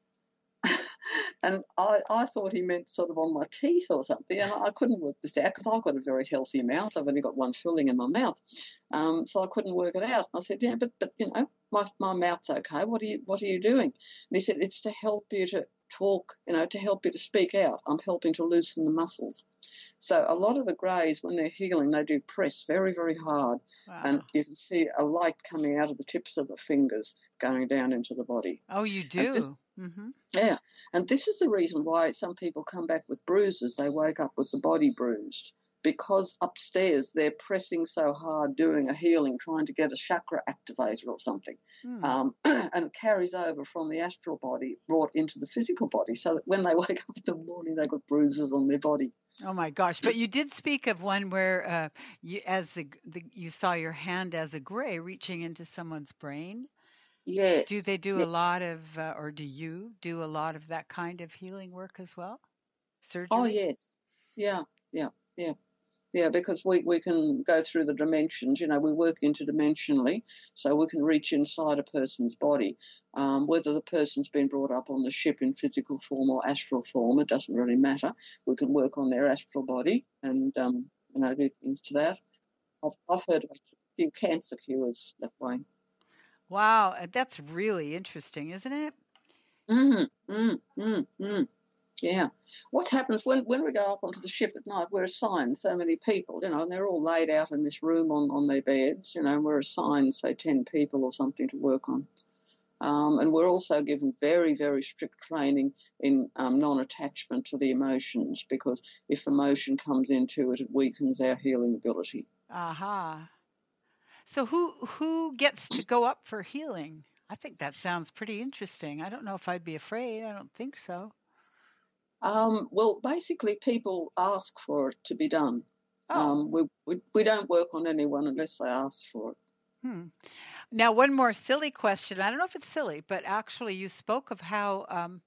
And I, I thought he meant sort of on my teeth or something, and I couldn't work this out because I've got a very healthy mouth. I've only got one filling in my mouth, um, so I couldn't work it out. And I said, yeah, but but you know, my my mouth's okay. What are you what are you doing? And he said, it's to help you to talk, you know, to help you to speak out. I'm helping to loosen the muscles. So a lot of the greys, when they're healing, they do press very, very hard. Wow. And you can see a light coming out of the tips of the fingers going down into the body. Oh, you do? This, mm-hmm. Yeah. And this is the reason why some people come back with bruises. They wake up with the body bruised, because upstairs they're pressing so hard doing a healing, trying to get a chakra activator or something. Mm. Um, and it carries over from the astral body brought into the physical body, so that when they wake up in the morning, they've got bruises on their body. Oh my gosh! But you did speak of one where uh, you, as the, the you saw your hand as a gray reaching into someone's brain. Yes. Do they do yes. a lot of, uh, or do you do a lot of that kind of healing work as well? Surgery? Oh yes, yeah, yeah, yeah. Yeah, because we, we can go through the dimensions. You know, we work interdimensionally, so we can reach inside a person's body. Um, whether the person's been brought up on the ship in physical form or astral form, it doesn't really matter. We can work on their astral body and, um, you know, do things to that. I've, I've heard of a few cancer cures that way. Wow, that's really interesting, isn't it? Mm, mm, mm, mm. Yeah. What happens when, when we go up onto the ship at night, we're assigned so many people, you know, and they're all laid out in this room on, on their beds, you know, and we're assigned, say, ten people or something to work on. Um, and we're also given very, very strict training in um, non-attachment to the emotions, because if emotion comes into it, it weakens our healing ability. Aha. Uh-huh. So who who gets to go up for healing? I think that sounds pretty interesting. I don't know if I'd be afraid. I don't think so. Um, well, basically, people ask for it to be done. Oh. Um, we, we we don't work on anyone unless they ask for it. Hmm. Now, one more silly question. I don't know if it's silly, but actually, you spoke of how um,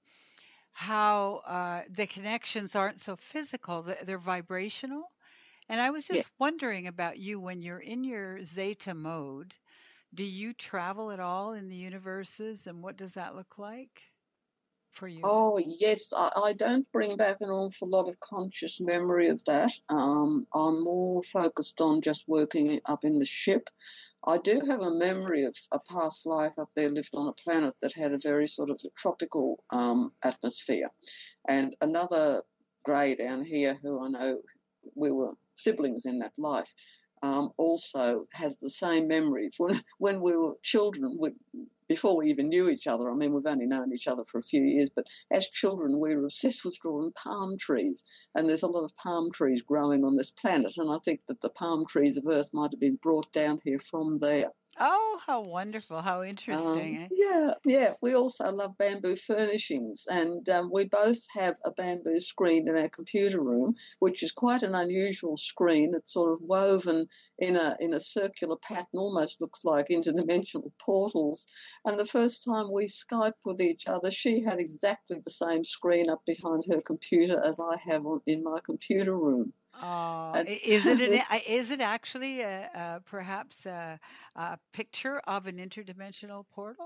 how uh, the connections aren't so physical; they're vibrational. And I was just yes. wondering about you when you're in your Zeta mode. Do you travel at all in the universes, and what does that look like for you? Oh, yes. I, I don't bring back an awful lot of conscious memory of that. Um, I'm more focused on just working up in the ship. I do have a memory of a past life up there, lived on a planet that had a very sort of tropical um, atmosphere. And another grey down here, who I know we were siblings in that life, um, also has the same memories. When, when we were children, we, before we even knew each other, I mean, we've only known each other for a few years, but as children, we were obsessed with drawing palm trees. And there's a lot of palm trees growing on this planet. And I think that the palm trees of Earth might have been brought down here from there. Oh, how wonderful. How Um, interesting. Eh? yeah, yeah. We also love bamboo furnishings, and um, we both have a bamboo screen in our computer room, which is quite an unusual screen. It's sort of woven in a in a circular pattern, almost looks like interdimensional portals. And the first time we Skyped with each other, she had exactly the same screen up behind her computer as I have on, in my computer room. Oh, And i- is it an, i- is it actually a, a perhaps a, a picture of an interdimensional portal?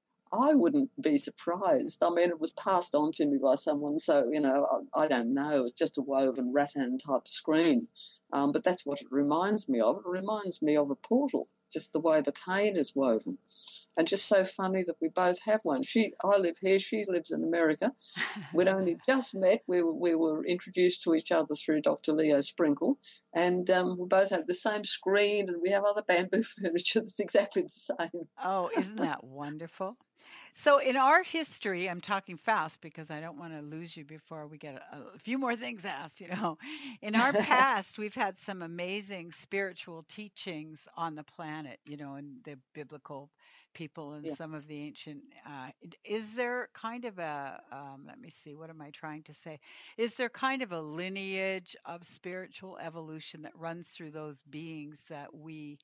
I wouldn't be surprised. I mean, it was passed on to me by someone, so you know, I, I don't know. It's just a woven rattan type screen, um, but that's what it reminds me of. It reminds me of a portal, just the way the cane is woven, and just so funny that we both have one. She, I live here. She lives in America. We'd only just met. We were, we were introduced to each other through Doctor Leo Sprinkle, and um, we both have the same screen, and we have other bamboo furniture that's exactly the same. Oh, isn't that wonderful? So, in our history, I'm talking fast because I don't want to lose you before we get a, a few more things asked. You know, in our past, we've had some amazing spiritual teachings on the planet, you know, and the biblical people and Yeah. some of the ancient. Uh, is there kind of a, um, let me see, what am I trying to say? Is there kind of a lineage of spiritual evolution that runs through those beings that we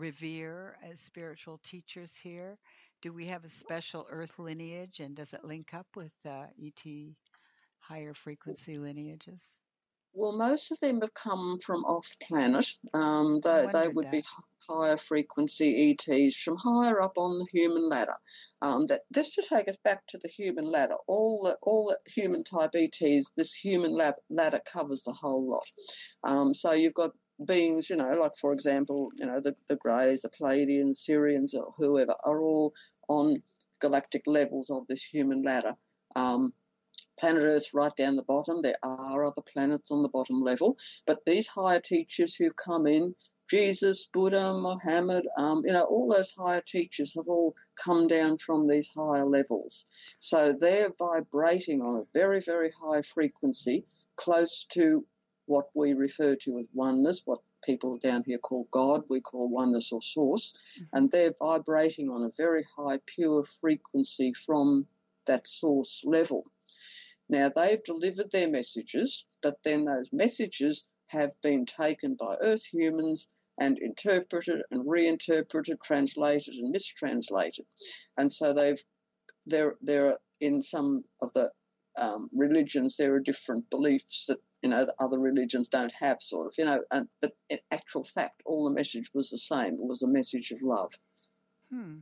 revere as spiritual teachers here? Do we have a special Earth lineage, and does it link up with uh, E T higher frequency lineages? Well, most of them have come from off planet. Um, I they, they wondered would be that. higher frequency E Ts from higher up on the human ladder. Um, that just to take us back to the human ladder, all the, all the human type E Ts, this human lab, ladder covers the whole lot. Um, so you've got beings, you know, like for example, you know, the, the Greys, the Pleiadians, Sirians, or whoever are all on galactic levels of this human ladder. Um, Planet Earth's right down the bottom. There are other planets on the bottom level, but these higher teachers who've come in, Jesus, Buddha, Muhammad, um, you know, all those higher teachers have all come down from these higher levels. So they're vibrating on a very, very high frequency, close to what we refer to as oneness, what people down here call God, we call oneness or source, Hmm. and they're vibrating on a very high, pure frequency from that source level. Now, they've delivered their messages, but then those messages have been taken by Earth humans and interpreted and reinterpreted, translated and mistranslated. And so they've there there are in some of the um, religions there are different beliefs that you know the other religions don't have, sort of, you know. And but in actual fact, all the message was the same. It was a message of love. Hmm.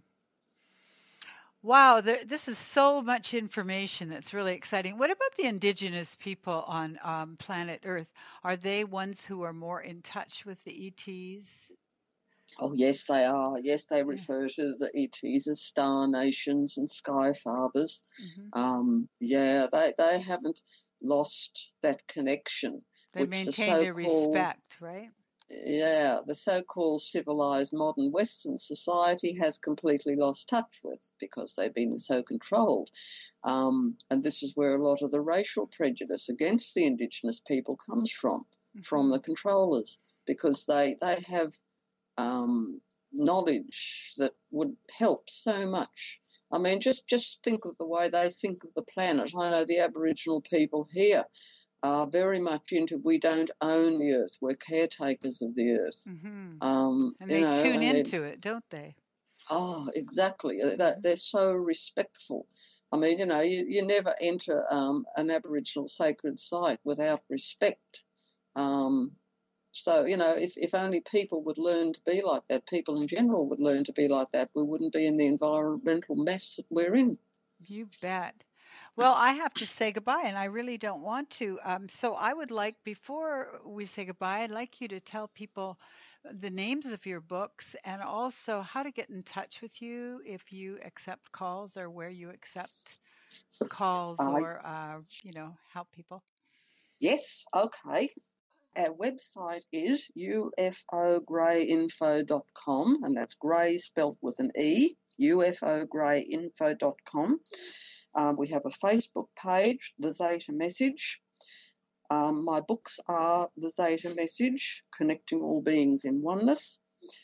Wow, there, this is so much information that's really exciting. What about the indigenous people on um, planet Earth? Are they ones who are more in touch with the E Ts? Oh, yes, they are. Yes, they Yeah. refer to the E Ts as star nations and sky fathers. Hmm. Um, yeah, they, they haven't lost that connection, They which the maintain their so-called, respect, right? yeah, the so-called civilized modern Western society has completely lost touch with because they've been so controlled. Um, and this is where a lot of the racial prejudice against the Indigenous people comes from, from Hmm. the controllers, because they, they have um, knowledge that would help so much. I mean, just, just think of the way they think of the planet. I know the Aboriginal people here are very much into we don't own the earth, we're caretakers of the earth. Hmm. Um, And you they know, tune and they're, into it, don't they? oh, exactly, they're, Hmm. they're so respectful. I mean, you know, you, you never enter um, an Aboriginal sacred site without respect. Um, So, you know, if, if only people would learn to be like that, people in general would learn to be like that, we wouldn't be in the environmental mess that we're in. You bet. Well, I have to say goodbye, and I really don't want to. Um, so I would like, before we say goodbye, I'd like you to tell people the names of your books and also how to get in touch with you if you accept calls or where you accept calls Uh, or, uh, you know, help people. yes, okay. Our website is U F O grey info dot com, and that's grey spelt with an E, U F O grey info dot com. Um, we have a Facebook page, The Zeta Message. Um, my books are The Zeta Message, Connecting All Beings in Oneness.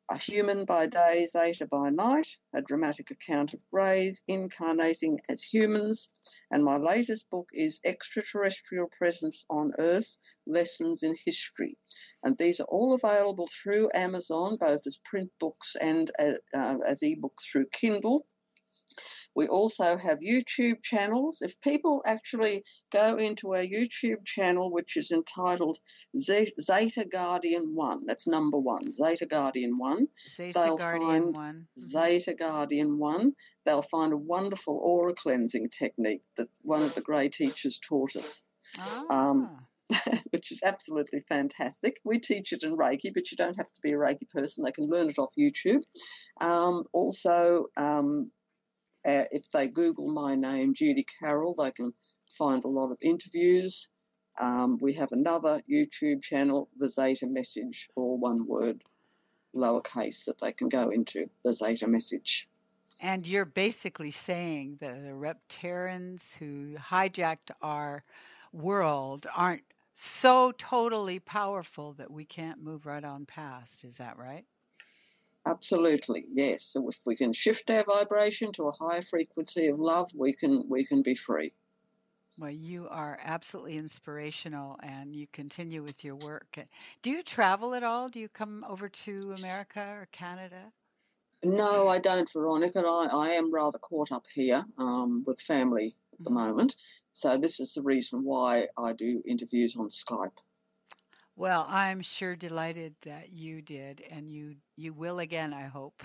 A Human by Day, Zeta by Night, a dramatic account of greys incarnating as humans. And my latest book is Extraterrestrial Presence on Earth, Lessons in History. And these are all available through Amazon, both as print books and uh, uh, as ebooks through Kindle. We also have YouTube channels. If people actually go into our YouTube channel, which is entitled Zeta Guardian one, that's number one, Zeta Guardian one, Zeta they'll Guardian find one. Mm-hmm. Zeta Guardian one. They'll find a wonderful aura cleansing technique that one of the grey teachers taught us. Ah. Um, which is absolutely fantastic. We teach it in Reiki, but you don't have to be a Reiki person. They can learn it off YouTube. Um, also, um, Uh, if they Google my name, Judy Carroll, they can find a lot of interviews. Um, we have another YouTube channel, The Zeta Message, all one word, lowercase, that they can go into, The Zeta Message. And you're basically saying that the reptarians who hijacked our world aren't so totally powerful that we can't move right on past. Is that right? Absolutely, yes. So if we can shift our vibration to a higher frequency of love, we can we can be free. Well, you are absolutely inspirational, and you continue with your work. Do you travel at all? Do you come over to America or Canada? No, I don't, Veronica. I, I am rather caught up here um, with family at the Mhm. moment. So this is the reason why I do interviews on Skype. Well, I'm sure delighted that you did, and you you will again, I hope.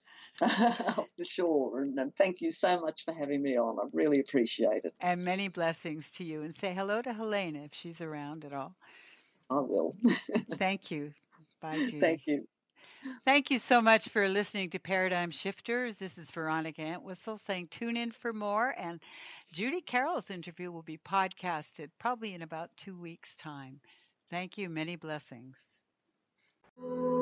For sure. And, and thank you so much for having me on. I really appreciate it. And many blessings to you. And say hello to Helena if she's around at all. I will. Thank you. Bye, Judy. Thank you. Thank you so much for listening to Paradigm Shifters. This is Veronica Entwistle saying tune in for more. And Judy Carroll's interview will be podcasted probably in about two weeks' time. Thank you. Many blessings.